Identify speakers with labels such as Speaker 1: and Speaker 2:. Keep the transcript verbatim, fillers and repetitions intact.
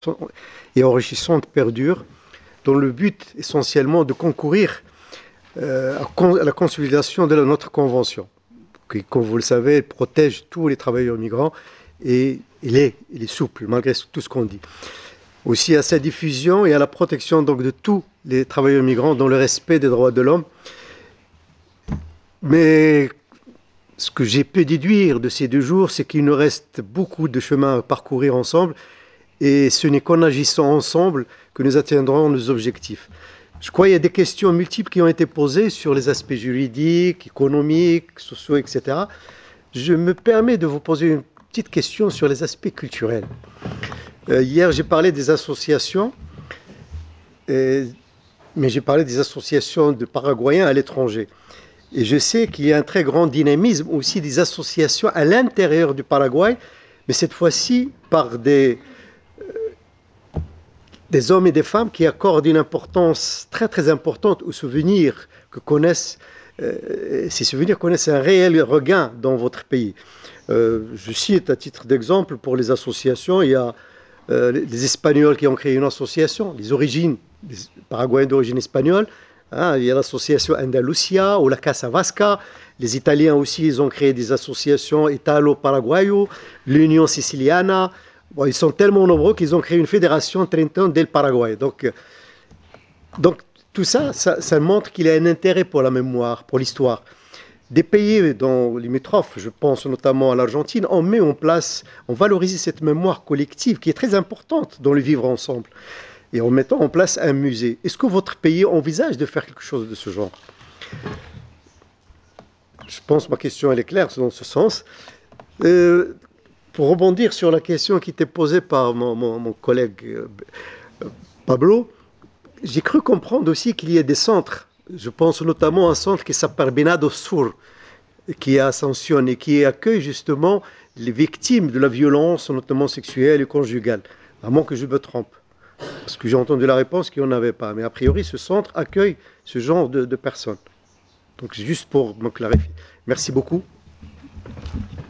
Speaker 1: et enrichissante perdure, dans le but essentiellement de concourir euh, à la consolidation de notre convention, qui, comme vous le savez, protège tous les travailleurs migrants et il est, il est souple malgré tout ce qu'on dit. Aussi à sa diffusion et à la protection donc de tous les travailleurs migrants dans le respect des droits de l'homme. Mais ce que j'ai pu déduire de ces deux jours, c'est qu'il nous reste beaucoup de chemin à parcourir ensemble et ce n'est qu'en agissant ensemble que nous atteindrons nos objectifs. Je crois qu'il y a des questions multiples qui ont été posées sur les aspects juridiques, économiques, sociaux, et cetera. Je me permets de vous poser une petite question sur les aspects culturels. Euh, hier, j'ai parlé des associations, et, mais j'ai parlé des associations de Paraguayens à l'étranger. Et je sais qu'il y a un très grand dynamisme aussi des associations à l'intérieur du Paraguay, mais cette fois-ci par des, des hommes et des femmes qui accordent une importance très très importante aux souvenirs que connaissent, euh, ces souvenirs connaissent un réel regain dans votre pays. Euh, je cite à titre d'exemple pour les associations, il y a euh, les Espagnols qui ont créé une association, les origines, les Paraguayens d'origine espagnole, hein, il y a l'association Andalusia ou la Casa Vasca, les Italiens aussi, ils ont créé des associations Italo-Paraguayo, l'Union Siciliana. Bon, ils sont tellement nombreux qu'ils ont créé une fédération Trentón del Paraguay. Donc, euh, donc tout ça, ça, ça montre qu'il y a un intérêt pour la mémoire, pour l'histoire. Des pays dans limitrophes, je pense notamment à l'Argentine, on met en place, on valorise cette mémoire collective qui est très importante dans le vivre ensemble et en mettant en place un musée. Est-ce que votre pays envisage de faire quelque chose de ce genre? Je pense que ma question elle est claire dans ce sens. Euh, pour rebondir sur la question qui était posée par mon, mon, mon collègue euh, Pablo, j'ai cru comprendre aussi qu'il y a des centres. Je pense notamment à un centre qui s'appelle Benado Sur, qui est Ascension et qui accueille justement les victimes de la violence, notamment sexuelle et conjugale. À moins que je me trompe. Parce que j'ai entendu la réponse qu'il n'y en avait pas. Mais a priori, ce centre accueille ce genre de, de personnes. Donc, c'est juste pour me clarifier. Merci beaucoup.